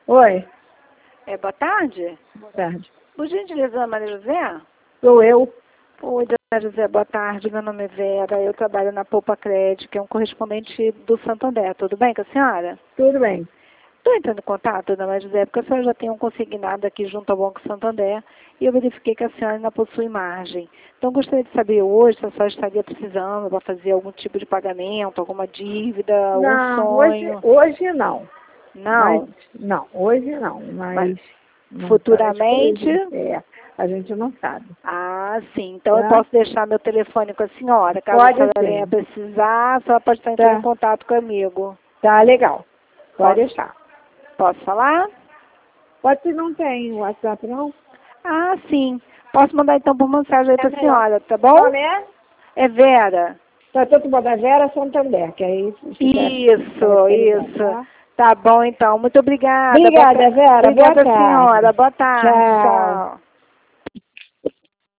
Oi, Boa tarde. boa tarde. Por gentileza, Dona Maria José? Sou eu. Oi, Dona José, boa tarde. Meu nome é Vera. Eu trabalho na Poupa Crédito, que é um correspondente do Santander. Tudo bem com a senhora? Tudo bem. Estou entrando em contato, Dona Maria José, porque a senhora já tem um consignado aqui junto ao Banco Santander e eu verifiquei que a senhora ainda possui margem. Então, gostaria de saber hoje se a senhora estaria precisando para fazer algum tipo de pagamento, alguma dívida, algum Não, sonho. hoje não. Não, Não, hoje não. Mas não futuramente. a gente não sabe. Ah, sim. Então Tá? eu posso deixar meu telefone com a senhora. Caso a Pode senhora sim. venha precisar, a senhora pode estar entrando Tá. em contato comigo. Tá legal. Pode Posso? deixar. Posso falar? Pode se não tem WhatsApp, não? Ah, sim. Posso mandar então por mensagem aí para a melhor. senhora, tá O bom? nome é? É Vera. Tá tudo bom da Vera Santander, que aí se quiser Isso, caracterizar, isso. tá? Tá bom então. Muito obrigada. Obrigada, Vera. Boa Obrigada, tarde. senhora. Boa tarde. Tchau. Tchau.